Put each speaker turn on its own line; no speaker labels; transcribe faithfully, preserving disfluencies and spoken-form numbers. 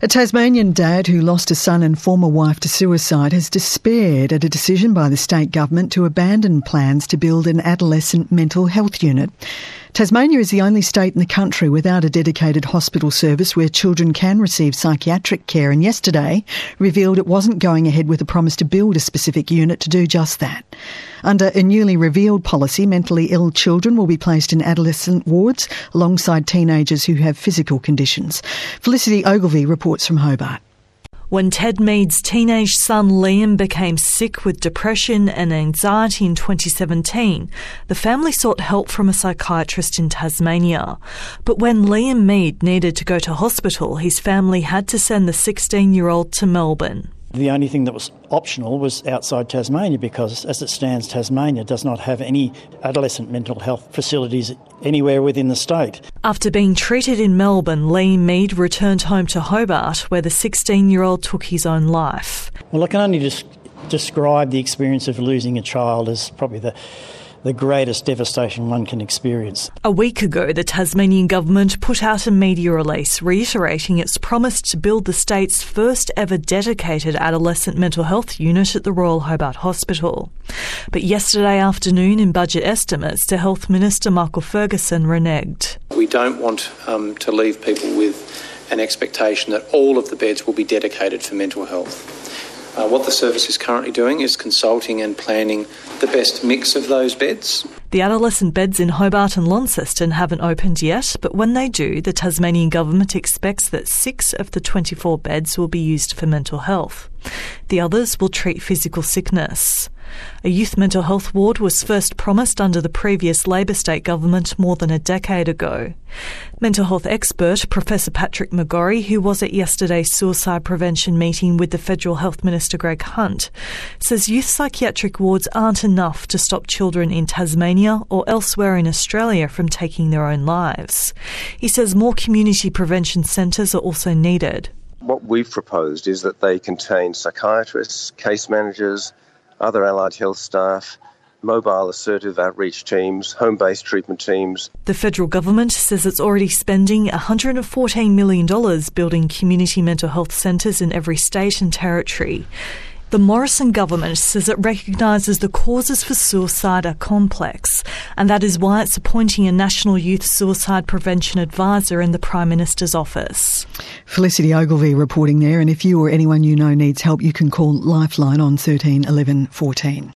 Tasmanian dad who lost a son and former wife to suicide has despaired at a decision by the state government to abandon plans to build an adolescent mental health unit. Tasmania is the only state in the country without a dedicated hospital service where children can receive psychiatric care, and yesterday revealed it wasn't going ahead with a promise to build a specific unit to do just that. Under a newly revealed policy, mentally ill children will be placed in adolescent wards alongside teenagers who have physical conditions. Felicity Ogilvie reports from Hobart.
When Ted Mead's teenage son Liam became sick with depression and anxiety in twenty seventeen, the family sought help from a psychiatrist in Tasmania. But when Liam Mead needed to go to hospital, his family had to send the sixteen-year-old to Melbourne.
The only thing that was optional was outside Tasmania because, as it stands, Tasmania does not have any adolescent mental health facilities anywhere within the state.
After being treated in Melbourne, Liam Mead returned home to Hobart, where the sixteen-year-old took his own life.
Well, I can only just describe the experience of losing a child as probably the the greatest devastation one can experience.
A week ago, the Tasmanian government put out a media release reiterating its promise to build the state's first ever dedicated adolescent mental health unit at the Royal Hobart Hospital. But yesterday afternoon, in budget estimates, the Health Minister Michael Ferguson reneged.
We don't want um, to leave people with an expectation that all of the beds will be dedicated for mental health. Uh, what the service is currently doing is consulting and planning the best mix of those beds.
The adolescent beds in Hobart and Launceston haven't opened yet, but when they do, the Tasmanian government expects that six of the twenty-four beds will be used for mental health. The others will treat physical sickness. A youth mental health ward was first promised under the previous Labor state government more than a decade ago. Mental health expert Professor Patrick McGorry, who was at yesterday's suicide prevention meeting with the Federal Health Minister Greg Hunt, says youth psychiatric wards aren't enough to stop children in Tasmania or elsewhere in Australia from taking their own lives. He says more community prevention centres are also needed.
What we've proposed is that they contain psychiatrists, case managers, other allied health staff, mobile assertive outreach teams, home-based treatment teams.
The federal government says it's already spending one hundred fourteen million dollars building community mental health centres in every state and territory. The Morrison government says it recognises the causes for suicide are complex, and that is why it's appointing a National Youth Suicide Prevention Advisor in the Prime Minister's office.
Felicity Ogilvie reporting there, and if you or anyone you know needs help, you can call Lifeline on thirteen eleven fourteen.